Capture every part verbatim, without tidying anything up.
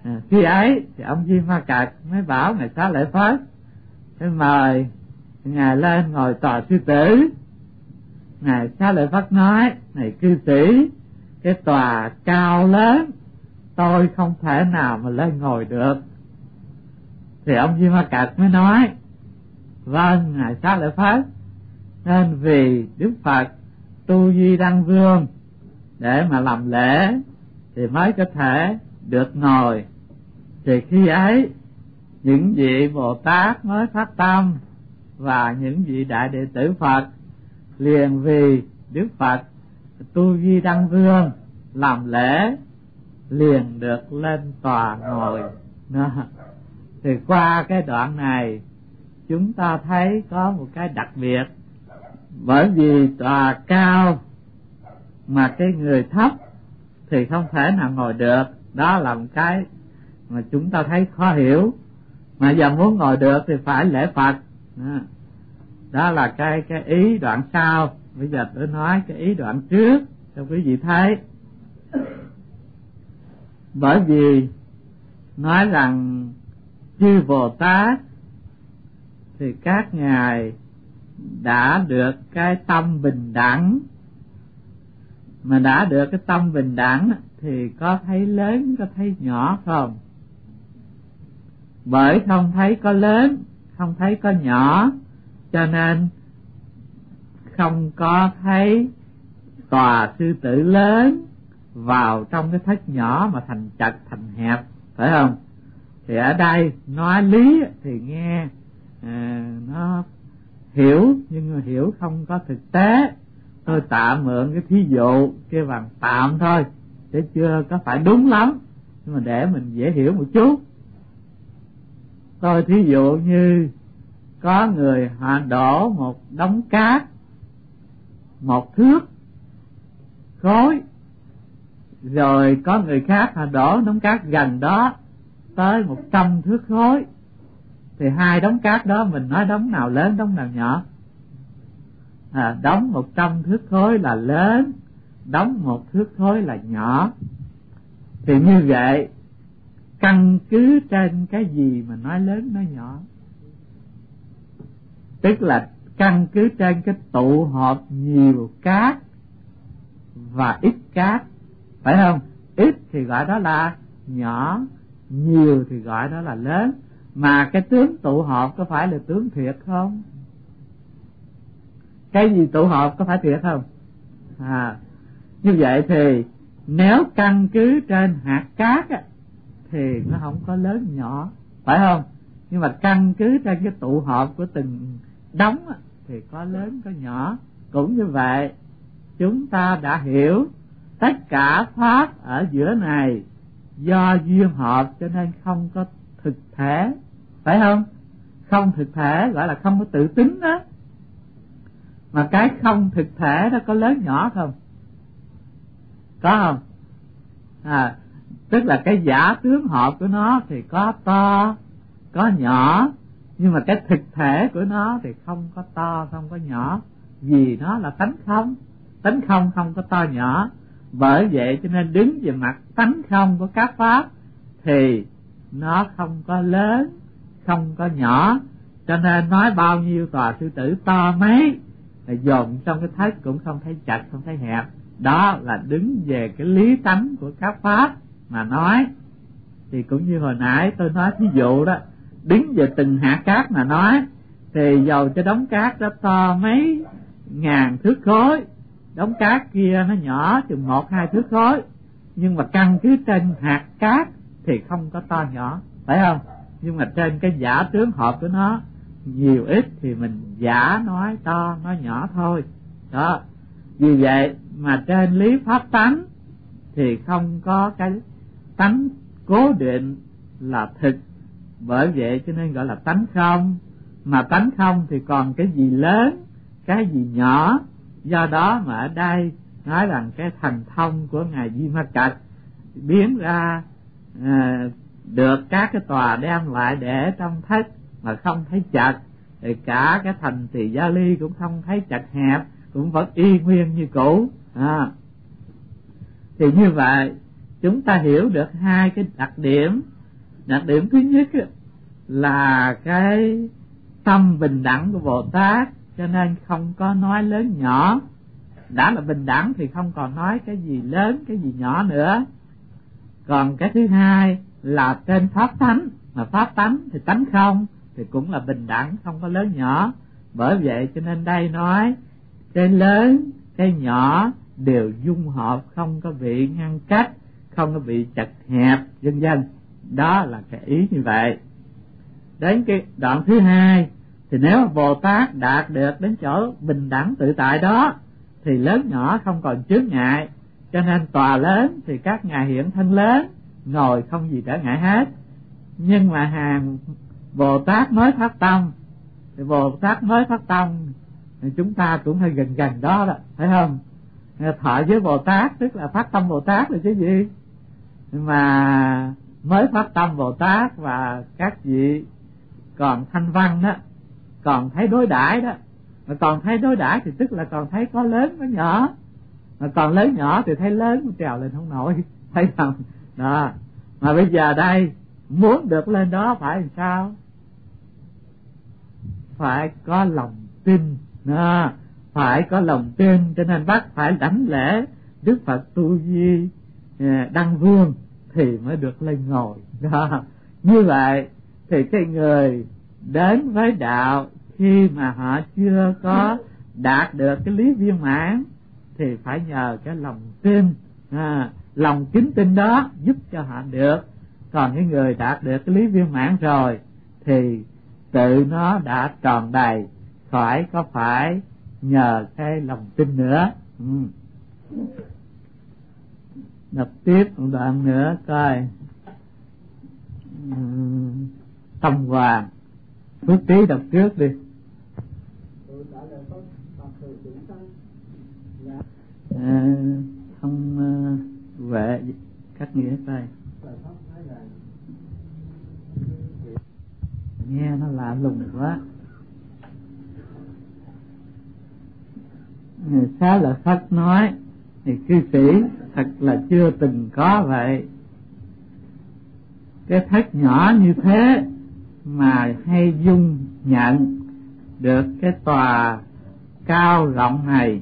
À, khi ấy thì ông Di Ma Cật mới bảo ngài Xá Lợi Phất mới mời ngài lên ngồi tòa sư tử. Ngài Xá Lợi Phất nói: này cư sĩ, cái tòa cao lớn, tôi không thể nào mà lên ngồi được. Thì ông Di Ma Cật mới nói: vâng ngài Xá Lợi Phất, nên vì Đức Phật tu Di Đăng Vương để mà làm lễ thì mới có thể được ngồi. Thì khi ấy những vị Bồ Tát mới phát tâm và những vị đại đệ tử Phật liền vì Đức Phật tu Di Đăng Vương làm lễ liền được lên tòa ngồi. Đó. Thì qua cái đoạn này chúng ta thấy có một cái đặc biệt, bởi vì tòa cao mà cái người thấp thì không thể nào ngồi được. Đó là một cái mà chúng ta thấy khó hiểu. Mà giờ muốn ngồi được thì phải lễ Phật. Đó, đó là cái cái ý đoạn sau. Bây giờ tôi nói cái ý đoạn trước cho quý vị thấy. Bởi vì nói rằng chư Bồ Tát thì các ngài đã được cái tâm bình đẳng. Mà đã được cái tâm bình đẳng thì có thấy lớn có thấy nhỏ không? Bởi không thấy có lớn, không thấy có nhỏ, cho nên không có thấy tòa sư tử lớn vào trong cái thất nhỏ mà thành chật thành hẹp, phải không? Thì ở đây nói lý thì nghe à, nó hiểu, nhưng mà hiểu không có thực tế. Tôi tạm mượn cái thí dụ kêu bằng tạm thôi, chứ chưa có phải đúng lắm, nhưng mà để mình dễ hiểu một chút. Tôi thí dụ như có người họ đổ một đống cát một thước khối, rồi có người khác họ đổ đống cát gần đó tới một trăm thước khối, thì hai đống cát đó mình nói đống nào lớn đống nào nhỏ? À, đống một trăm thước khối là lớn, đống một thước khối là nhỏ. Thì như vậy căn cứ trên cái gì mà nói lớn nói nhỏ? Tức là căn cứ trên cái tụ họp nhiều cát và ít cát, phải không? Ít thì gọi đó là nhỏ, nhiều thì gọi đó là lớn. Mà cái tướng tụ họp có phải là tướng thiệt không? Cái gì tụ họp có phải thiệt không? À, như vậy thì nếu căn cứ trên hạt cát á, thì nó không có lớn nhỏ, phải không? Nhưng mà căn cứ trên cái tụ họp của từng đống á, thì có lớn có nhỏ. Cũng như vậy, chúng ta đã hiểu tất cả pháp ở giữa này do duyên hợp cho nên không có thực thể, phải không? Không thực thể gọi là không có tự tính đó. Mà cái không thực thể đó có lớn nhỏ không? Có không? À, tức là cái giả tướng hợp của nó thì có to, có nhỏ, nhưng mà cái thực thể của nó thì không có to, không có nhỏ, vì nó là tánh không. Tánh không không có to nhỏ. Bởi vậy cho nên đứng về mặt tánh không của các pháp thì nó không có lớn, không có nhỏ. Cho nên nói bao nhiêu tòa sư tử to mấy là dồn trong cái thất cũng không thấy chặt, không thấy hẹp. Đó là đứng về cái lý tánh của các pháp mà nói. Thì cũng như hồi nãy tôi nói ví dụ đó, đứng về từng hạt cát mà nói, thì dầu cho đống cát đó to mấy ngàn thước khối, đống cát kia nó nhỏ chừng một hai thước khối, nhưng mà căn cứ trên hạt cát thì không có to nhỏ, phải không? Nhưng mà trên cái giả tướng hợp của nó nhiều ít thì mình giả nói to nói nhỏ thôi. Đó, vì vậy mà trên lý pháp tánh thì không có cái tánh cố định là thực. Bởi vậy cho nên gọi là tánh không. Mà tánh không thì còn cái gì lớn, cái gì nhỏ. Do đó mà ở đây nói rằng cái thần thông của ngài Di Ma Cật biến ra à, được các cái tòa đem lại để trong thất mà không thấy chật, thì cả cái thành Tỳ Gia Ly cũng không thấy chật hẹp, cũng vẫn y nguyên như cũ. À, thì như vậy chúng ta hiểu được hai cái đặc điểm Đặc điểm thứ nhất là cái tâm bình đẳng của Bồ Tát, cho nên không có nói lớn nhỏ. Đã là bình đẳng thì không còn nói cái gì lớn cái gì nhỏ nữa. Còn cái thứ hai là trên pháp tánh, mà pháp tánh thì tánh không thì cũng là bình đẳng, không có lớn nhỏ. Bởi vậy cho nên đây nói cái lớn cái nhỏ đều dung hợp, không có bị ngăn cách, không có bị chật hẹp, vân vân. Đó là cái ý như vậy. Đến cái đoạn thứ hai thì nếu mà Bồ Tát đạt được đến chỗ bình đẳng tự tại đó thì lớn nhỏ không còn chướng ngại, cho nên tòa lớn thì các ngài hiện thân lớn, ngồi không gì trở ngại hết. Nhưng mà hàng Bồ Tát mới phát tâm thì Bồ Tát mới phát tâm thì chúng ta cũng hơi gần gần đó đó, phải không? Thọ với Bồ Tát tức là phát tâm Bồ Tát là chứ gì. Mà mới phát tâm Bồ Tát và các vị còn thanh văn đó, còn thấy đối đãi đó, mà còn thấy đối đãi thì tức là còn thấy có lớn có nhỏ, mà còn lớn nhỏ thì thấy lớn trèo lên không nổi, thấy không? Đó. Mà bây giờ đây muốn được lên đó phải làm sao? Phải có lòng tin, đó. Phải có lòng tin, cho nên bác phải đảnh lễ Đức Phật Tu Di Đăng Vương thì mới được lên ngồi. Đó. Như vậy thì cái người đến với đạo khi mà họ chưa có đạt được cái lý viên mãn thì phải nhờ cái lòng tin, à, lòng kính tin đó giúp cho họ được. Còn cái người đạt được cái lý viên mãn rồi thì tự nó đã tròn đầy, khỏi có phải nhờ cái lòng tin nữa. Ừ. Đọc tiếp một đoạn nữa coi. Ừ. Tâm Hoàng Phước Trí đọc trước đi. À, không uh, vệ các nghĩa tay nghe nó lạ lùng quá. Người Xá Lợi Phất nói thì cư sĩ thật là chưa từng có vậy. Cái thất nhỏ như thế mà hay dung nhận được cái tòa cao rộng này,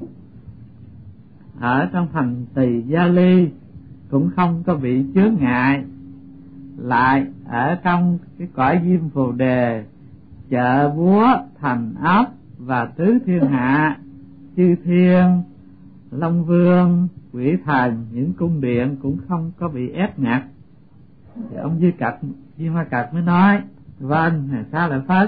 ở trong thành Tỳ Gia Ly cũng không có bị chướng ngại. Lại ở trong cái cõi Diêm Phù Đề, chợ búa thành ấp và tứ thiên hạ, chư thiên, Long Vương, quỷ thần, những cung điện cũng không có bị ép ngặt. Thì ông Di Cật, Di Ma Cật mới nói: vâng, Xá Lợi Phất,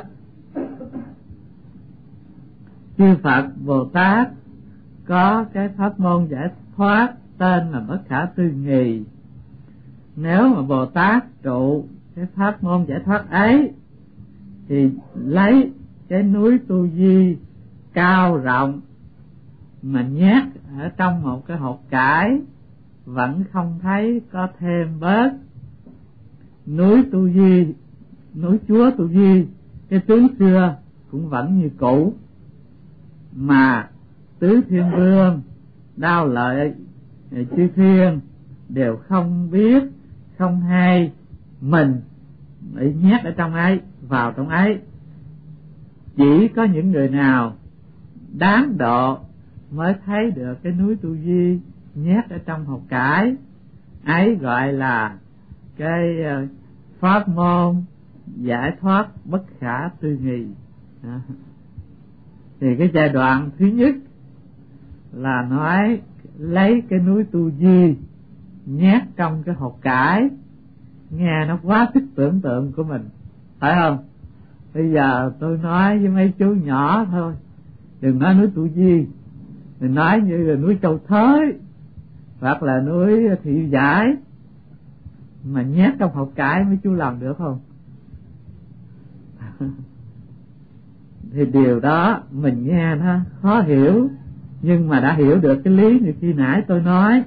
chư Phật Bồ Tát có cái pháp môn giải thoát tên là bất khả tư nghì. Nếu mà Bồ Tát trụ cái pháp môn giải thoát ấy thì lấy cái núi Tu Di cao rộng mà nhét ở trong một cái hột cải vẫn không thấy có thêm bớt. Núi Tu Di, núi Chúa Tu Di, cái tướng xưa cũng vẫn như cũ, mà tứ thiên vương, Đao Lợi, chư thiên đều không biết, không hay mình bị nhét ở trong ấy, vào trong ấy. Chỉ có những người nào đáng độ mới thấy được cái núi Tu Di nhét ở trong hột cải ấy, gọi là cái pháp môn giải thoát bất khả tư nghì. Thì cái giai đoạn thứ nhất là nói lấy cái núi Tu Di nhét trong cái hột cải, nghe nó quá sức tưởng tượng của mình, phải không? Bây giờ tôi nói với mấy chú nhỏ thôi, đừng nói núi Tu Di, mình nói như là núi Châu Thới hoặc là núi Thị Giải, mà nhét trong hột cải mấy chú làm được không? Thì điều đó mình nghe nó khó hiểu, nhưng mà đã hiểu được cái lý như khi nãy tôi nói.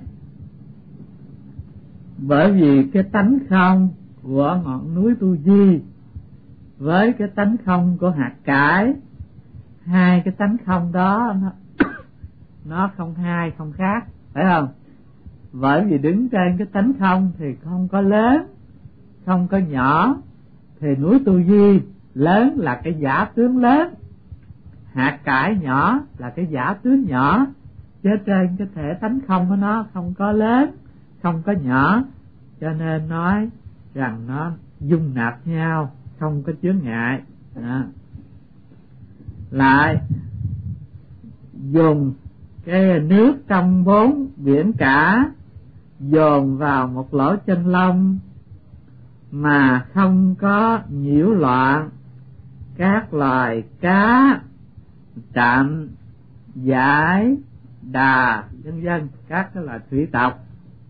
Bởi vì cái tánh không của ngọn núi Tu Di với cái tánh không của hạt cải, hai cái tánh không đó nó, nó không hai không khác, phải không? Bởi vì đứng trên cái tánh không thì không có lớn, không có nhỏ, thì núi Tu Di lớn là cái giả tướng lớn, hạt cải nhỏ là cái giả tướng nhỏ, chứ trên cái thể tánh không của nó không có lớn, không có nhỏ, cho nên nói rằng nó dung nạp nhau, không có chướng ngại. Đó. Lại dùng cái nước trong bốn biển cả dồn vào một lỗ chân lông mà không có nhiễu loạn các loài cá, trạm, giải, đà, vân vân, các cái loài thủy tộc.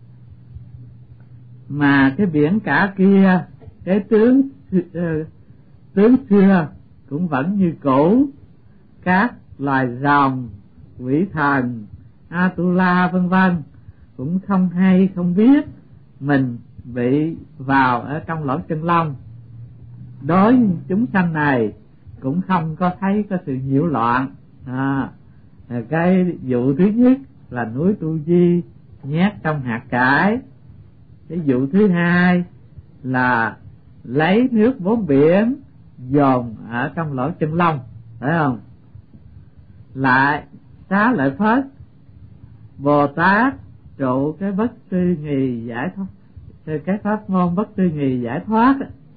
Mà cái biển cả kia, cái tướng uh, tướng xưa cũng vẫn như cũ, các loài rồng, quỷ thần, Atula vân vân cũng không hay không biết mình bị vào ở trong lỗ chân lông. Đối với chúng sanh này cũng không có thấy có sự nhiễu loạn. À, cái vụ thứ nhất là núi Tu Di nhét trong hạt cải. Cái vụ thứ hai là lấy nước bốn biển dồn ở trong lỗ chân lông, phải không? Lại Xá Lợi Phất Bồ Tát trụ cái bất tư nghì giải thoát, cái pháp môn bất tư nghì giải thoát,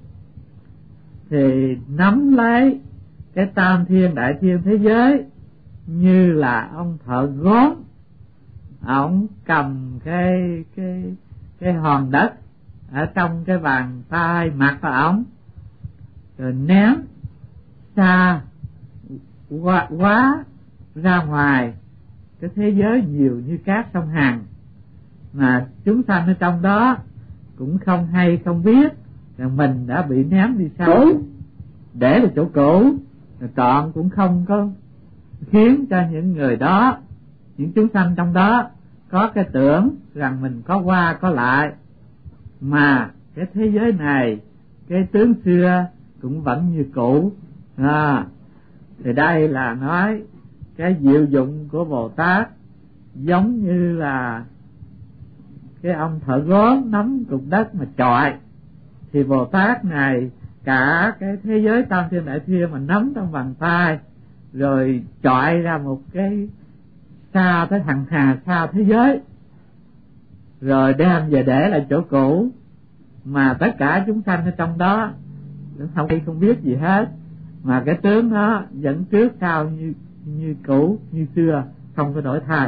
thì nắm lấy cái tam thiên đại thiên thế giới như là ông thợ gốm, ông cầm cái cái cái hòn đất ở trong cái bàn tay mặt của ổng, rồi ném xa quá, quá ra ngoài cái thế giới nhiều như cát sông Hằng, mà chúng sanh ở trong đó cũng không hay không biết rằng mình đã bị ném đi sao, để là chỗ cũ, trọn cũng không có khiến cho những người đó, những chúng sanh trong đó có cái tưởng rằng mình có qua có lại, mà cái thế giới này, cái tướng xưa cũng vẫn như cũ. À, thì đây là nói cái diệu dụng của Bồ Tát giống như là cái ông thợ gốm nắm cục đất mà chọi, thì Bồ Tát này cả cái thế giới tam thiên đại thiên mà nắm trong bàn tay, rồi chọi ra một cái xa tới hằng hà xa thế giới, rồi đem về để lại chỗ cũ, mà tất cả chúng sanh ở trong đó không không biết gì hết, mà cái tướng nó vẫn trước sau như như cũ như xưa, không có đổi thay.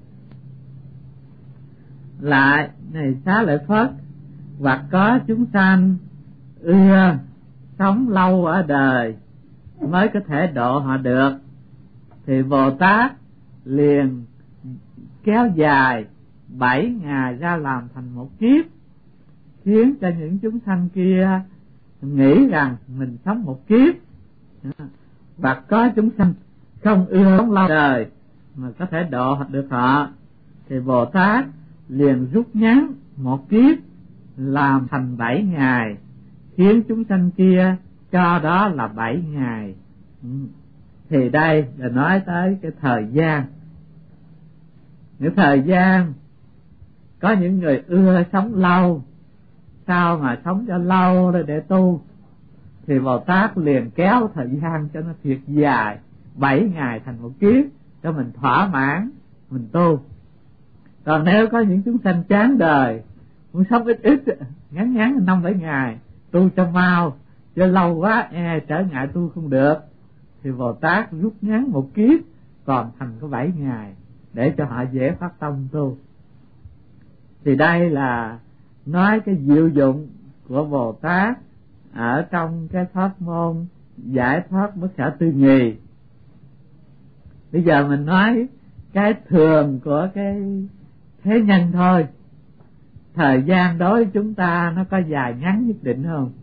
Lại này Xá Lợi Phất, hoặc có chúng sanh ưa sống lâu ở đời mới có thể độ họ được, thì Bồ Tát liền kéo dài bảy ngày ra làm thành một kiếp, khiến cho những chúng sanh kia nghĩ rằng mình sống một kiếp. Hoặc có chúng sanh không ưa sống lâu đời mà có thể độ được họ, thì Bồ Tát liền rút ngắn một kiếp làm thành bảy ngày, khiến chúng sanh kia cho đó là bảy ngày. Thì đây là nói tới cái thời gian. Những thời gian có những người ưa sống lâu, sao mà sống cho lâu để tu, thì Bồ Tát liền kéo thời gian cho nó thiệt dài, bảy ngày thành một kiếp, cho mình thỏa mãn mình tu. Còn nếu có những chúng sanh chán đời, muốn sống ít ít, ngắn ngắn năm bảy ngày, tu cho mau, cho lâu quá e trở ngại tu không được, thì Bồ Tát rút ngắn một kiếp còn thành có bảy ngày, để cho họ dễ phát tâm tu. Thì đây là nói cái diệu dụng của Bồ Tát ở trong cái pháp môn giải thoát bất khả tư nghì. Bây giờ mình nói cái thường của cái thế nhân thôi. Thời gian đối với chúng ta nó có dài ngắn nhất định không?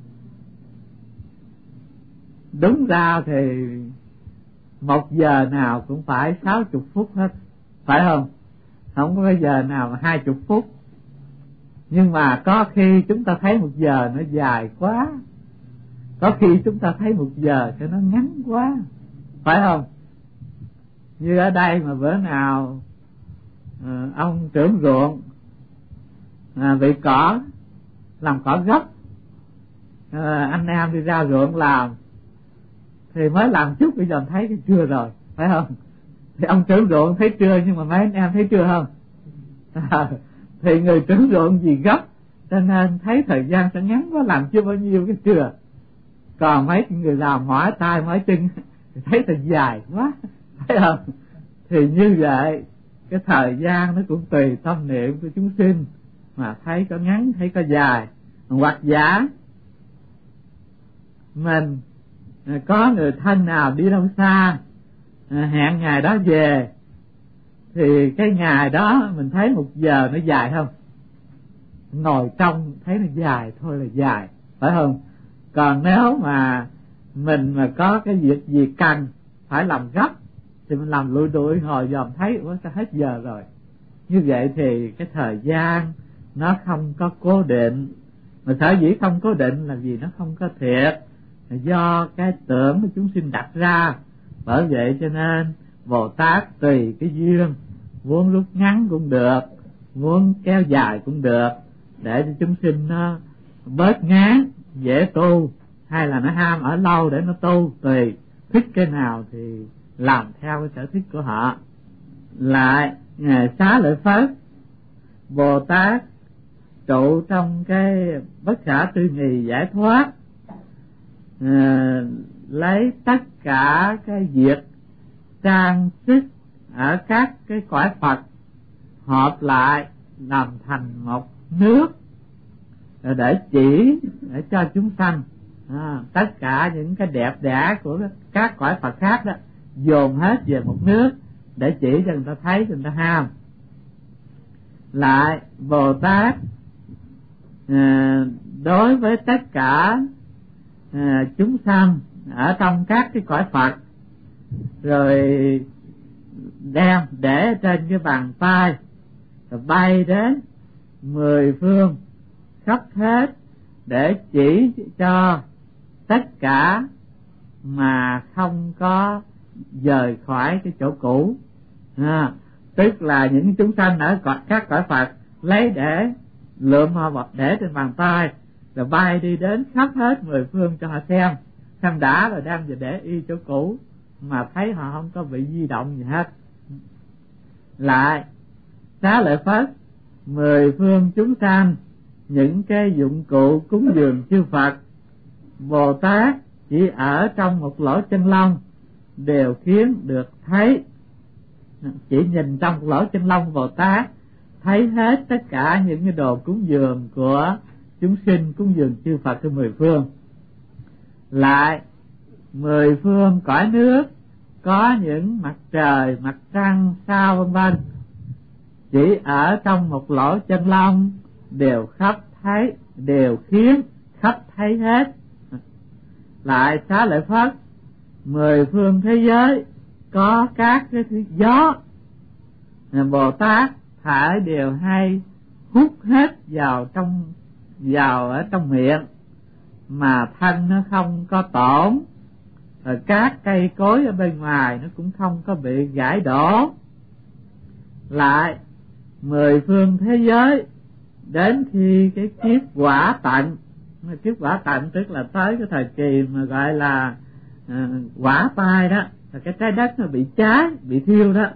Đúng ra thì một giờ nào cũng phải sáu chục phút hết, phải không? Không có giờ nào mà hai chục phút. Nhưng mà có khi chúng ta thấy một giờ nó dài quá, có khi chúng ta thấy một giờ cho nó ngắn quá, phải không? Như ở đây mà bữa nào à, ông trưởng ruộng à, bị cỏ, làm cỏ gốc à, anh em đi ra ruộng làm thì mới làm chút bây giờ thấy cái trưa rồi, phải không? Thì ông trưởng ruộng thấy trưa, nhưng mà mấy anh em thấy trưa không? À, thì người trưởng ruộng gì gấp cho nên thấy thời gian sẽ ngắn quá, làm chưa bao nhiêu cái trưa. Còn mấy người làm mỏi tay mỏi chân thì thấy thời dài quá, phải không? Thì như vậy cái thời gian nó cũng tùy tâm niệm của chúng sinh mà thấy có ngắn thấy có dài. Hoặc giả mình có người thân nào đi đâu xa, hẹn ngày đó về, thì cái ngày đó mình thấy một giờ nó dài không? Ngồi trong thấy nó dài thôi là dài, phải không? Còn nếu mà mình mà có cái việc gì cần phải làm gấp thì mình làm lụi đuổi hồi dòm thấy ủa sao hết giờ rồi. Như vậy thì cái thời gian nó không có cố định. Mà sở dĩ không cố định là vì nó không có thiệt, do cái tưởng của chúng sinh đặt ra. Bởi vậy cho nên Bồ Tát tùy cái duyên, muốn rút ngắn cũng được, muốn kéo dài cũng được, để cho chúng sinh nó bớt ngán, dễ tu, hay là nó ham ở lâu để nó tu, tùy thích cái nào thì làm theo cái sở thích của họ. Lại Ngài Xá Lợi Phất Bồ Tát trụ trong cái bất khả tư nghì giải thoát, à, lấy tất cả cái việc trang sức ở các cái cõi Phật hợp lại làm thành một nước để chỉ để cho chúng sanh, à, tất cả những cái đẹp đẽ của các cõi Phật khác đó dồn hết về một nước để chỉ cho người ta thấy, cho người ta ham. Lại Bồ Tát à, đối với tất cả à, chúng sanh ở trong các cái cõi Phật, rồi đem để trên cái bàn tay, rồi bay đến mười phương khắp hết để chỉ cho tất cả mà không có rời khỏi cái chỗ cũ, à, tức là những chúng sanh ở các cõi Phật lấy để lượm họ để trên bàn tay, rồi bay đi đến khắp hết mười phương cho họ xem, xem đã rồi đem về để y chỗ cũ, mà thấy họ không có bị di động gì hết. Lại Xá Lợi Phất mười phương chúng sanh những cái dụng cụ cúng dường chư Phật, Bồ Tát chỉ ở trong một lỗ chân lông đều khiến được thấy, chỉ nhìn trong một lỗ chân lông Bồ Tát thấy hết tất cả những cái đồ cúng dường của chúng sinh, cúng dường chư Phật của mười phương. Lại mười phương cõi nước có những mặt trời, mặt trăng, sao vân vân, chỉ ở trong một lỗ chân lông đều khắp thấy, đều khiến khắp thấy hết. Lại Xá Lợi Phất mười phương thế giới có các cái thứ gió, Bồ Tát phải đều hay hút hết vào trong vào ở trong miệng, mà thân nó không có tổn, rồi các cây cối ở bên ngoài nó cũng không có bị gãy đổ. Lại mười phương thế giới đến khi cái kiếp quả tận, kiếp quả tận tức là tới cái thời kỳ mà gọi là à, quả tai đó, là cái trái đất nó bị cháy, bị thiêu đó,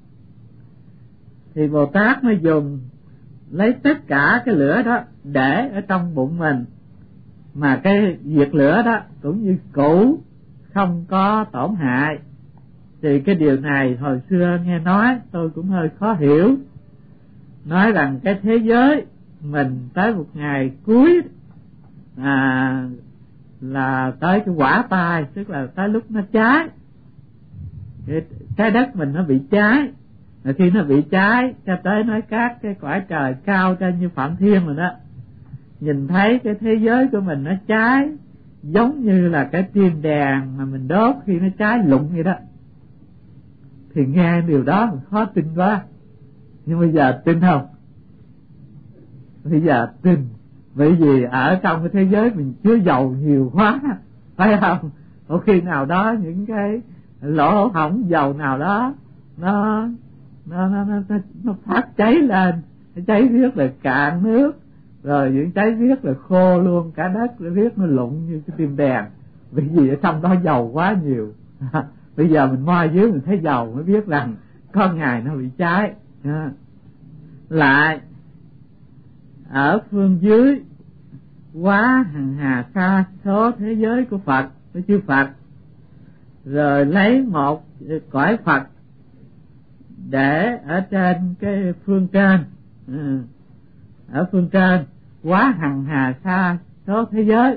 thì Bồ Tát mới dùng lấy tất cả cái lửa đó để ở trong bụng mình, mà cái diệt lửa đó cũng như cũ, không có tổn hại. Thì cái điều này hồi xưa nghe nói tôi cũng hơi khó hiểu, nói rằng cái thế giới mình tới một ngày cuối à, là tới cái quả tai, tức là tới lúc nó cháy, cái trái đất mình nó bị cháy. Rồi khi nó bị cháy cho tới nói các cái cõi trời cao trên như Phạm Thiên rồi đó, nhìn thấy cái thế giới của mình nó cháy giống như là cái tiên đèn mà mình đốt khi nó cháy lụng vậy đó, thì nghe điều đó mình khó tin quá. Nhưng bây giờ tin không? Bây giờ tin, bởi vì ở trong cái thế giới mình chứa dầu nhiều quá, phải không? Có khi nào đó những cái lỗ hổng dầu nào đó nó nó nó nó, nó phát cháy lên, nó cháy rất là cạn nước, rồi những trái viết là khô luôn, cả đất viết nó lụng như cái tim đèn, vì gì ở trong đó dầu quá nhiều. Bây giờ mình moi dưới mình thấy dầu mới biết rằng có ngày nó bị cháy. Lại ở phương dưới quá hằng hà sa số thế giới của Phật, của chư Phật, rồi lấy một cõi Phật để ở trên cái phương trên, ở phương trên quá hằng hà sa số thế giới,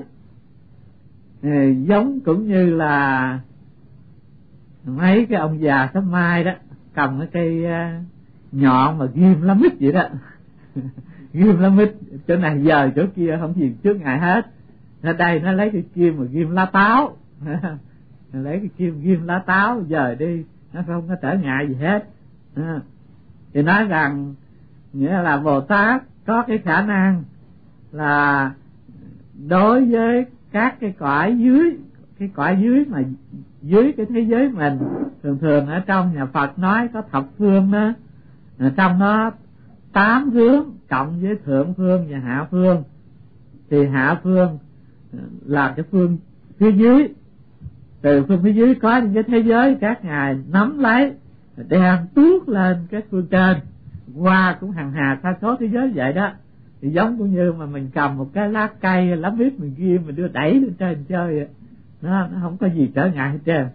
giống cũng như là mấy cái ông già sớm mai đó cầm cái cây nhọn mà ghim lá mít vậy đó. Ghim lá mít chỗ này giờ chỗ kia không gì trước ngày hết. Ở đây nó lấy cái kim mà ghim lá táo. Lấy cái kim ghim lá táo giờ đi nó không có trở ngại gì hết. Thì nói rằng nghĩa là Bồ Tát có cái khả năng là đối với các cái cõi dưới, cái cõi dưới mà dưới cái thế giới mình, thường thường ở trong nhà Phật nói có thập phương đó, ở trong đó tám hướng cộng với thượng phương và hạ phương, thì hạ phương là cái phương phía dưới, từ phương phía dưới có những cái thế giới các ngài nắm lấy đem tuốt lên cái phương trên, qua cũng hằng hà sa số thế giới vậy đó. Thì giống cũng như mà mình cầm một cái lá cây lá mít mình ghim mình đưa đẩy lên trên chơi vậy. Nó, nó không có gì trở ngại hết trơn.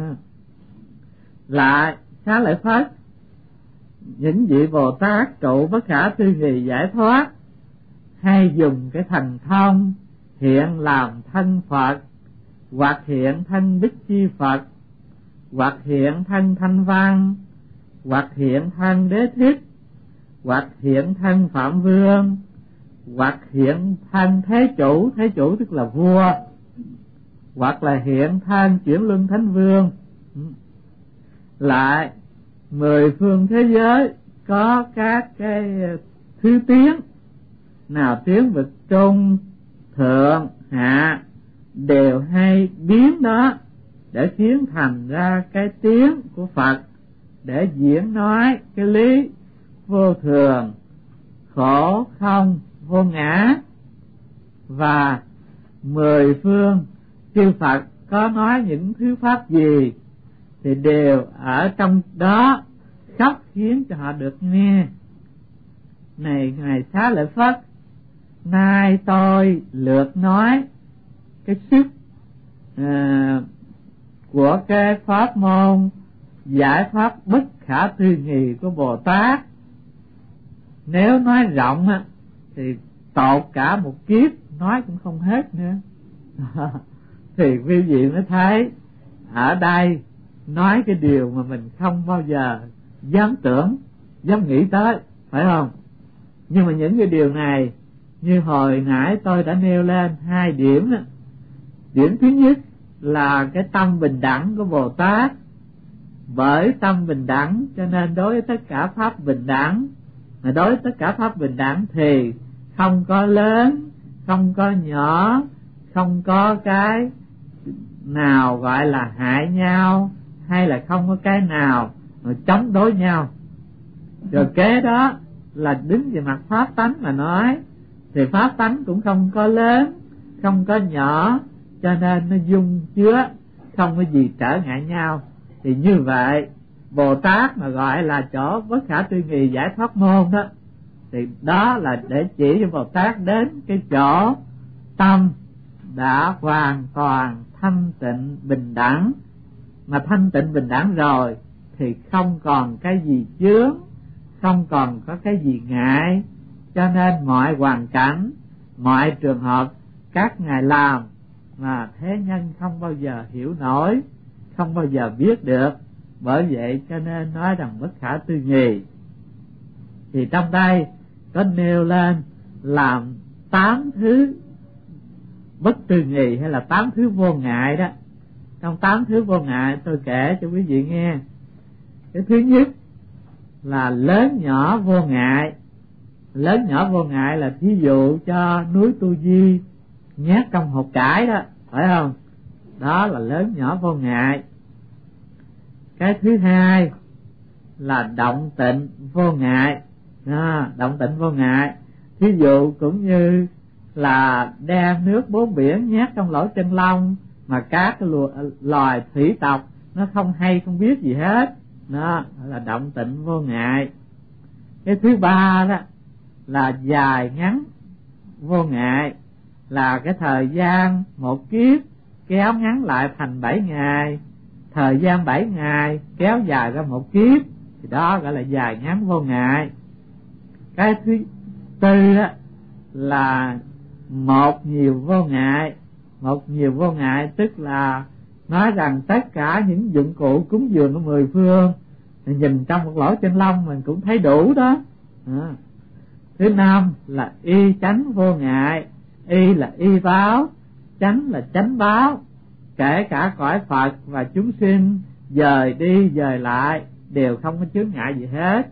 Lại Xá Lợi Phất, những vị Bồ Tát trụ bất khả tư nghị giải thoát, hay dùng cái thần thông hiện làm thân Phật, hoặc hiện thân Bích Chi Phật, hoặc hiện thân Thanh Văn, hoặc hiện thân Đế Thích, hoặc hiện thân Phạm Vương, hoặc hiện thân Thế Chủ, Thế Chủ tức là vua, hoặc là hiện thân Chuyển Luân Thánh Vương. Lại mười phương thế giới có các cái thứ tiếng, nào tiếng vực trung, thượng, hạ, đều hay biến đó để khiến thành ra cái tiếng của Phật, để diễn nói cái lý vô thường, khổ không, vô ngã. Và mười phương chư Phật có nói những thứ pháp gì thì đều ở trong đó khóc khiến cho họ được nghe. Này ngài Xá Lợi Phất, nay tôi lược nói cái sức à, của cái pháp môn giải thoát bất khả tư nghị của Bồ Tát. Nếu nói rộng á thì tột cả một kiếp nói cũng không hết nữa. Thì quý vị mới thấy ở đây nói cái điều mà mình không bao giờ dám tưởng, dám nghĩ tới, phải không? Nhưng mà những cái điều này như hồi nãy tôi đã nêu lên hai điểm đó. Điểm thứ nhất là cái tâm bình đẳng của Bồ Tát, bởi tâm bình đẳng cho nên đối với tất cả pháp bình đẳng, mà đối với tất cả pháp bình đẳng thì không có lớn, không có nhỏ, không có cái nào gọi là hại nhau, hay là không có cái nào mà chống đối nhau. Rồi kế đó là đứng về mặt pháp tánh mà nói, thì pháp tánh cũng không có lớn, không có nhỏ, cho nên nó dung chứa, không có gì trở ngại nhau. Thì như vậy Bồ Tát mà gọi là chỗ bất khả tư nghị giải thoát môn đó, thì đó là để chỉ cho Bồ Tát đến cái chỗ tâm đã hoàn toàn thanh tịnh bình đẳng. Mà thanh tịnh bình đẳng rồi thì không còn cái gì chướng, không còn có cái gì ngại, cho nên mọi hoàn cảnh, mọi trường hợp các ngài làm mà thế nhân không bao giờ hiểu nổi, không bao giờ biết được. Bởi vậy cho nên nói rằng bất khả tư nghị. Thì trong đây có nêu lên làm tám thứ bất tư nghị hay là tám thứ vô ngại đó. Trong tám thứ vô ngại tôi kể cho quý vị nghe. Cái thứ nhất là lớn nhỏ vô ngại. Lớn nhỏ vô ngại là thí dụ cho núi Tu Di nhét trong hột cải đó, phải không? Đó là lớn nhỏ vô ngại. Cái thứ hai là động tịnh vô ngại. À, động tịnh vô ngại Ví dụ cũng như là đem nước bốn biển nhét trong lỗ chân lông, mà các cái loài thủy tộc nó không hay không biết gì hết, nó là động tịnh vô ngại. Cái thứ ba đó là dài ngắn vô ngại, là cái thời gian một kiếp kéo ngắn lại thành bảy ngày, thời gian bảy ngày kéo dài ra một kiếp, thì đó gọi là dài ngắn vô ngại. Cái thứ tư đó là một nhiều vô ngại. Một nhiều vô ngại tức là nói rằng tất cả những dụng cụ cúng dường của mười phương thì nhìn trong một lỗ chân lông mình cũng thấy đủ đó. À. Thứ năm là y chánh vô ngại. Y là y báo, chánh là chánh báo. Kể cả cõi Phật và chúng sinh dời đi dời lại đều không có chướng ngại gì hết.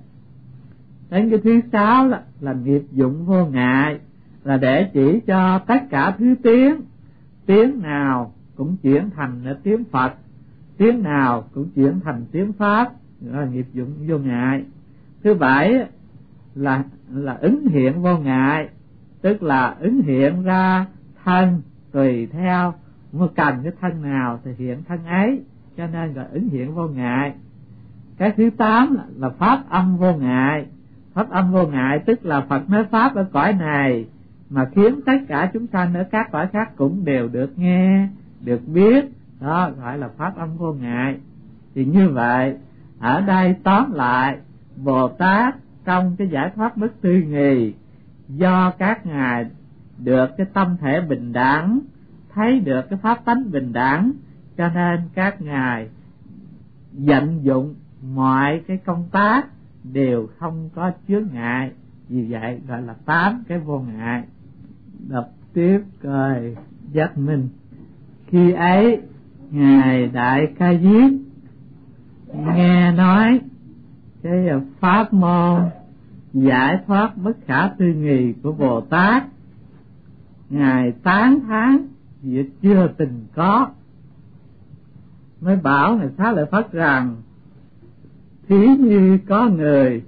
Đến cái thứ sáu là, là nghiệp dụng vô ngại, là để chỉ cho tất cả thứ tiếng, tiếng nào cũng chuyển thành tiếng Phật, tiếng nào cũng chuyển thành tiếng Pháp, là nghiệp dụng vô ngại. Thứ bảy là là ứng hiện vô ngại, tức là ứng hiện ra thân tùy theo mà cần cái thân nào thì hiện thân ấy, cho nên gọi ứng hiện vô ngại. Cái thứ tám là, là pháp âm vô ngại. Pháp âm vô ngại tức là Phật nói pháp ở cõi này mà khiến tất cả chúng sanh ở các cõi khác cũng đều được nghe, được biết, đó gọi là pháp âm vô ngại. Thì như vậy ở đây tóm lại, Bồ Tát trong cái giải thoát bất tư nghì, do các ngài được cái tâm thể bình đẳng, thấy được cái pháp tánh bình đẳng, cho nên các ngài vận dụng mọi cái công tác đều không có chướng ngại. Vì vậy gọi là tám cái vô ngại. Đọc tiếp coi giác minh. Khi ấy ngài Đại Ca Diếp nghe nói cái pháp môn giải thoát bất khả tư nghì của Bồ Tát, ngài tán thán việc chưa từng có, mới bảo ngài Xá Lợi Phất rằng thí như có người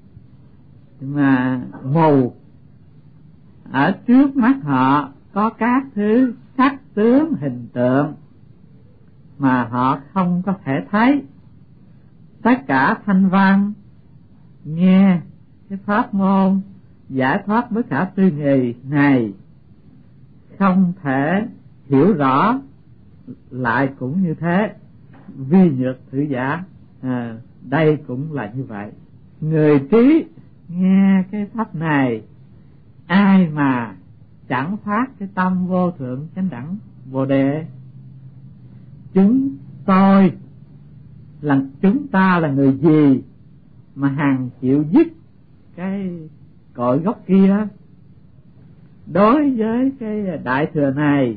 mà mù, ở trước mắt họ có các thứ sắc tướng hình tượng mà họ không có thể thấy. Tất cả thanh văn nghe cái pháp môn giải thoát bất khả tư nghì này không thể hiểu rõ, lại cũng như thế. Vi nhược thử giả, à, đây cũng là như vậy. Người trí nghe cái pháp này, ai mà chẳng phát cái tâm vô thượng chánh đẳng Bồ Đề. Chúng tôi là chúng ta là người gì mà hằng chịu dứt cái cội gốc kia. Đối với cái đại thừa này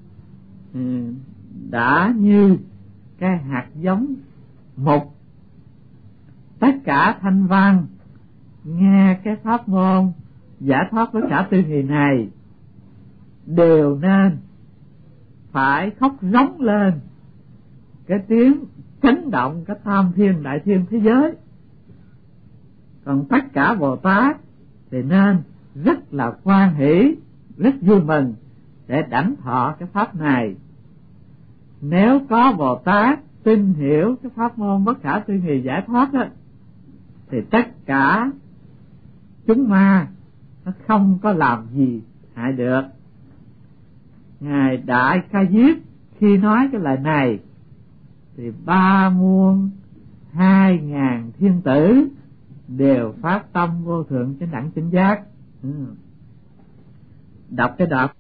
đã như cái hạt giống mục, tất cả thanh văn nghe cái pháp môn giải thoát với cả tư nghì này đều nên phải khóc rống lên cái tiếng chấn động cái tam thiên đại thiên thế giới. Còn tất cả Bồ Tát thì nên rất là hoan hỷ, rất vui mừng để đảnh thọ cái pháp này. Nếu có Bồ Tát tin hiểu cái pháp môn bất khả tư nghì giải thoát đó, thì tất cả chúng ma nó không có làm gì hại được. Ngài Đại Ca Diếp khi nói cái lời này thì ba muôn hai ngàn thiên tử đều phát tâm vô thượng chánh đẳng chánh giác. Đọc cái đọc